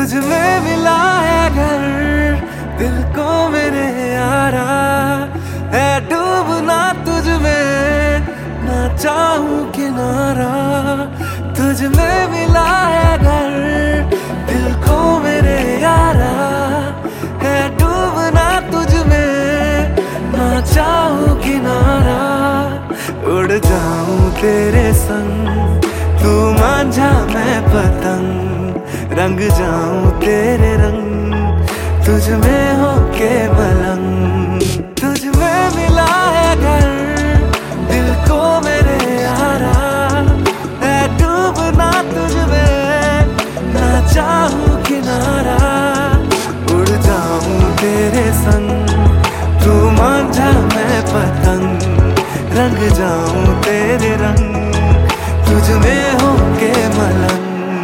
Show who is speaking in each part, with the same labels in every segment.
Speaker 1: तुझ में मिला है घर, दिल को मेरे यारा, है डूबना तुझ में, ना चाहूं किनारा। तुझ में मिला है घर, दिल को मेरे यारा, है डूबना तुझ में, ना चाहूं किनारा। उड़ जाऊं तेरे संग, तू मांझा मैं पतंग, रंग जाऊं तेरे रंग, तुझ में हो के मलंग। तुझ में मिला है घर, दिल को मेरे यारा, है डूबना तुझ में, ना चाहूं किनारा। उड़ जाऊं तेरे संग, तू मांझा मैं पतंग, रंग जाऊं तेरे रंग, तुझ में हो के मलंग।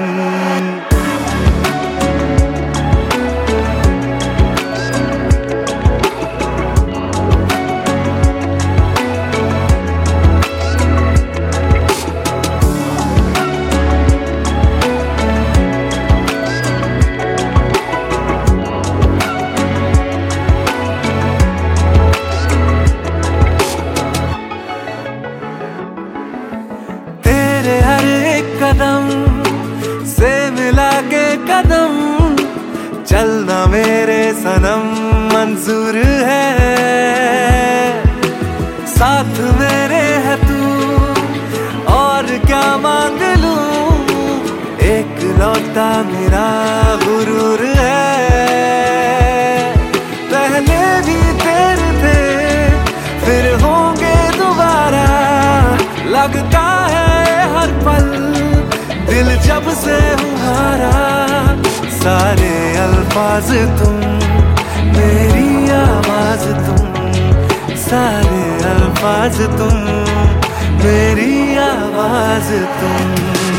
Speaker 1: हर एक कदम से मिला के कदम, चलना मेरे सनम मंजूर है। साथ मेरे है तू, और क्या मांग लूं, एक लौटा मेरा गुरूर है। पहले भी तेरे थे, फिर होंगे दोबारा, लगता है हर पल दिल जब से तुम्हारा। सारे अल्फाज तुम, मेरी आवाज तुम, सारे अल्फाज तुम, मेरी आवाज तुम।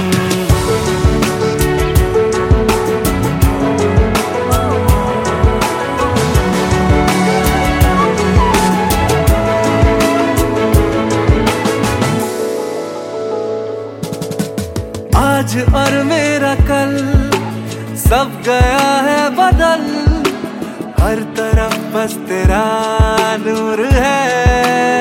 Speaker 1: आज और मेरा कल सब गया है बदल, हर तरफ बस तेरा नूर है।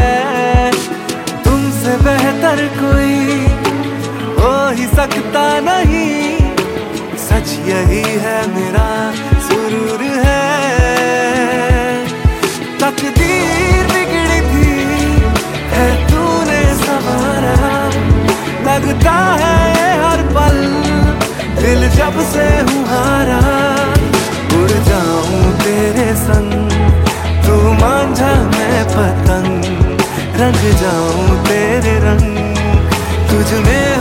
Speaker 1: तुमसे बेहतर कोई हो ही सकता नहीं, सच यही है मेरा सुरूर है। तकदीर बिगड़ी थी, है तूने संवारा, लगता है हर पल दिल जब से हूँ हारा। उड़ जाऊं तेरे संग, तू मांझा मैं पतंग, रंग जाऊं तेरे रंग, तुझ में